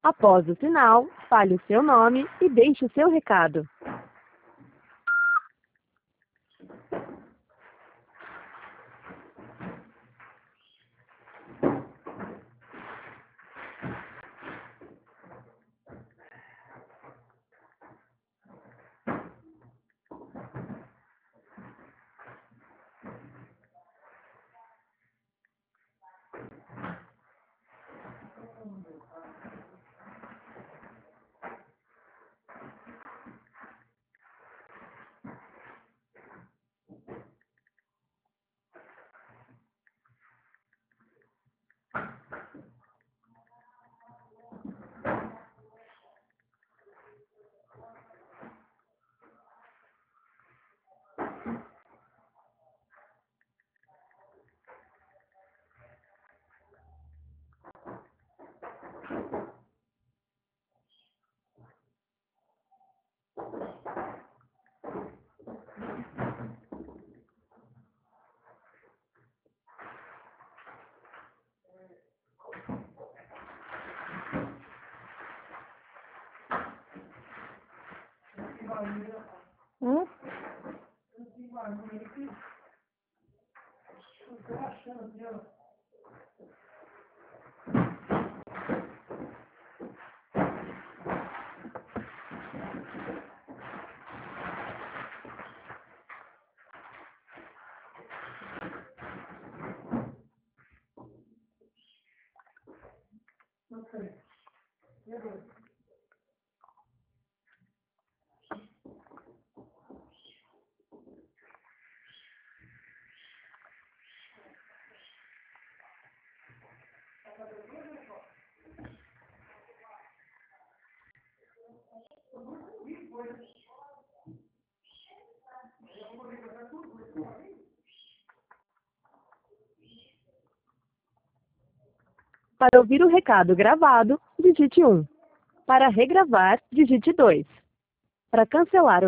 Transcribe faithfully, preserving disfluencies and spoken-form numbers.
Após o sinal, fale o seu nome e deixe o seu recado. Hum? Para ouvir o recado gravado, digite um. Para regravar, digite dois. Para cancelar o